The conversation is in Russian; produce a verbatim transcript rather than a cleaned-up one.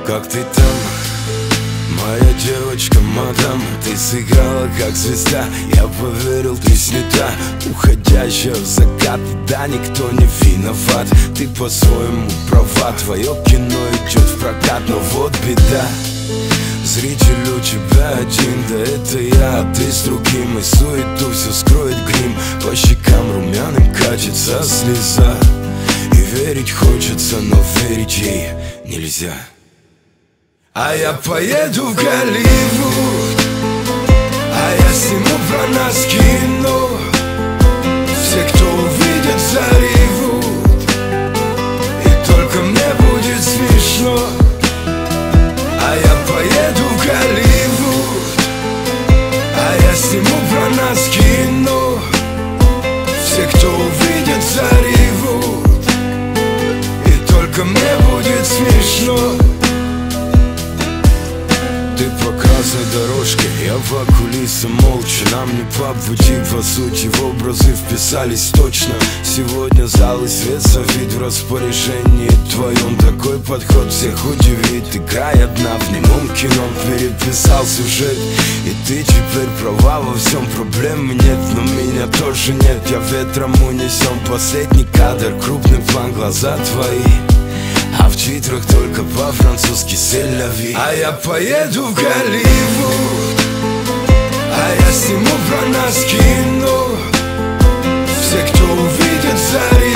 Как ты там, моя девочка, мадам? Ты сыграла как звезда, я поверил, ты снята. Уходящая в закат, да никто не виноват. Ты по-своему права, твое кино идет в прокат. Но вот беда, зритель у тебя один, да это я, а ты с другим. И суету все скроет грим, по щекам румяным катится слеза. И верить хочется, но верить ей нельзя. А я поеду в Голливуд, а я сниму про нас кино. Все, кто увидят, заревут, и только мне будет смешно. А я поеду в Голливуд, а я сниму про нас кино. Все, кто увидят, заревут, и только мне будет смешно. Ты по красной дорожке, я по кулисам молча. Нам не по пути, по сути, в образы вписались точно. Сегодня зал и свет совит в распоряжении твоем. Такой подход всех удивит. Играй одна в немом кино, переписал сюжет. И ты теперь права во всем, проблем нет, но меня тоже нет. Я ветром унесен, последний кадр, крупный план, глаза твои. А в титрах только по-французски «C'est la vie». А я поеду в Голливуд, а я сниму про нас кино. Все, кто увидят, заревут,